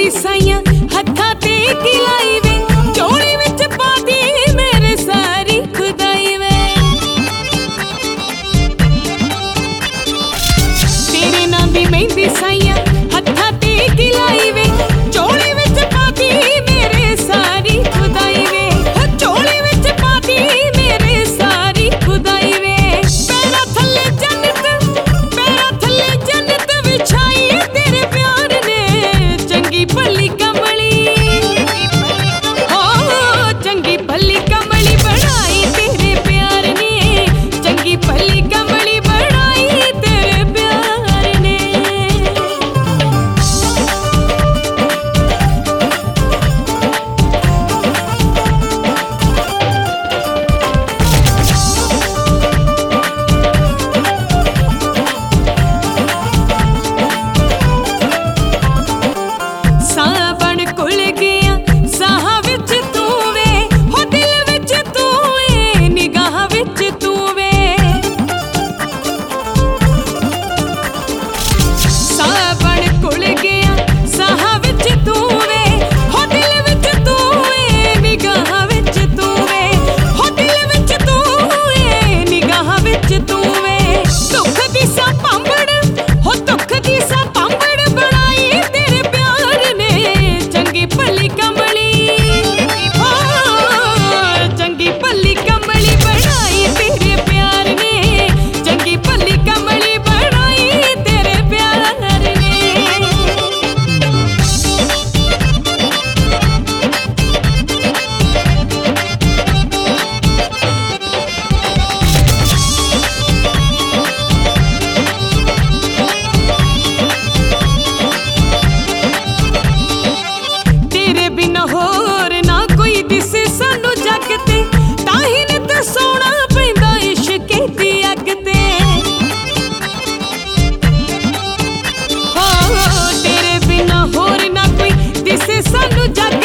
मेहंदी साइयां हत्था ते गिलाई वे चोली विच पाती मेरे सारी खुदाई वे तेरे नाम दी मेहंदी साइयां हत्था ते गिलाई वे चोली विच पाती मेरे सारी खुदाई वे चोली विच पाती मेरे सारी खुदाई वे पैरा थल्ले जन्नत विछाई तेरे प्यार ने चंगी भली कमली हो चंगी भली कमली बनाई तेरे प्यार ने चंगी भली कमली बनाई तेरे प्यार ने सावन कुल गया साह विच तू वे हो दिल विच तू वे निगाह विच तू वे सावन कुल गया साह विच तू वे हो दिल विच तू वे निगाह विच तू वे हो दिल विच तू वे निगाह विच तू वे दुख दी सा पांबड़ हो दुख दी सा पांबड़ बनाई तेरे प्यार ने चंगी भली कमली हो चंगी भली कमली बनाई तेरे प्यार ने चंगी भली कमली बनाई तेरे प्यार ने तेरे बिना होर ना कोई दिसे सानू जग ते ताही नित सोना पैंदा इश्क दी अग ते हो तेरे बिना होर ना कोई दिसे सानू जग